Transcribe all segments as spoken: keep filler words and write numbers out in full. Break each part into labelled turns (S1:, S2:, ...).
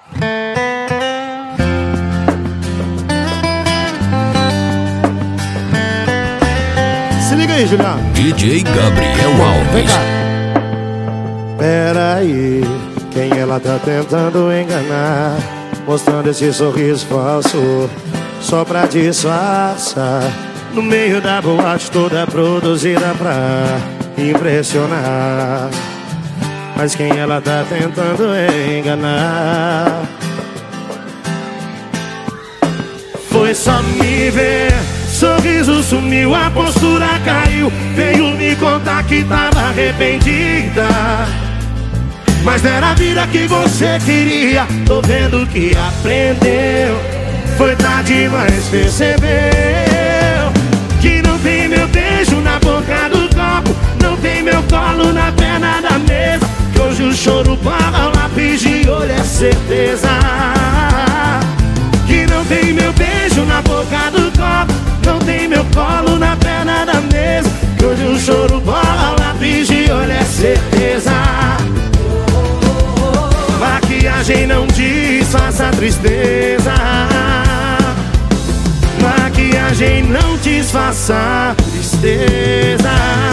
S1: Se liga aí, Juliano.
S2: D J Gabriel Alves.
S1: Pera aí, quem ela tá tentando enganar, mostrando esse sorriso falso só pra disfarçar, no meio da boate toda produzida pra impressionar. Mas quem ela tá tentando enganar foi só me ver, sorriso sumiu, a postura caiu, veio me contar que tava arrependida. Mas não era a vida que você queria, tô vendo que aprendeu. Foi tarde, mas percebeu que não tem meu beijo na boca do copo, não tem meu colo na perna da mesa, que hoje o choro para o lápis de olho é certeza. Que não tem meu beijo na boca do copo, não tem meu colo na perna da mesa, que hoje o choro para o lápis de olho é certeza. Maquiagem não disfarça a tristeza, maquiagem não disfarça a tristeza.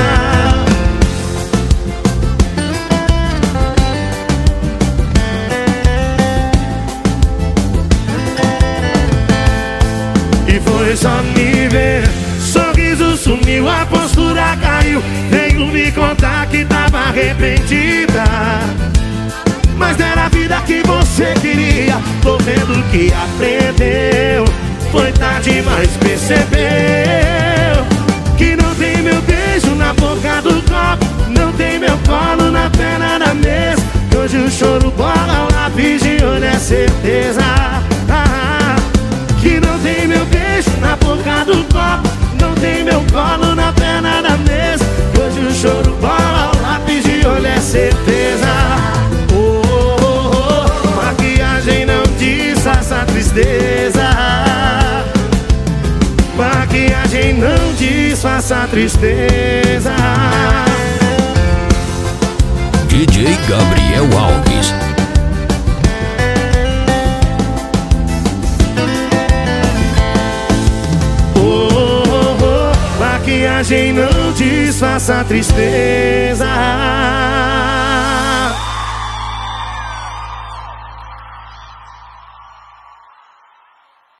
S1: E foi só me ver, sorriso sumiu, a postura caiu, veio me contar que tava arrependida. Mas não era a vida que você queria, tô vendo que aprendeu. Foi tarde, mas percebeu que não tem meu beijo na boca do copo, não tem meu colo na perna da mesa, que hoje o choro bola o lápis de olho é certeza. Ah, que não tem meu beijo na boca do copo, não tem meu colo na perna da mesa, que hoje o choro bola o lápis de olho é certeza. Disfarça a tristeza, maquiagem não disfarça a tristeza.
S2: D J Gabriel Alves.
S1: Oh, oh, oh, maquiagem não disfarça a tristeza.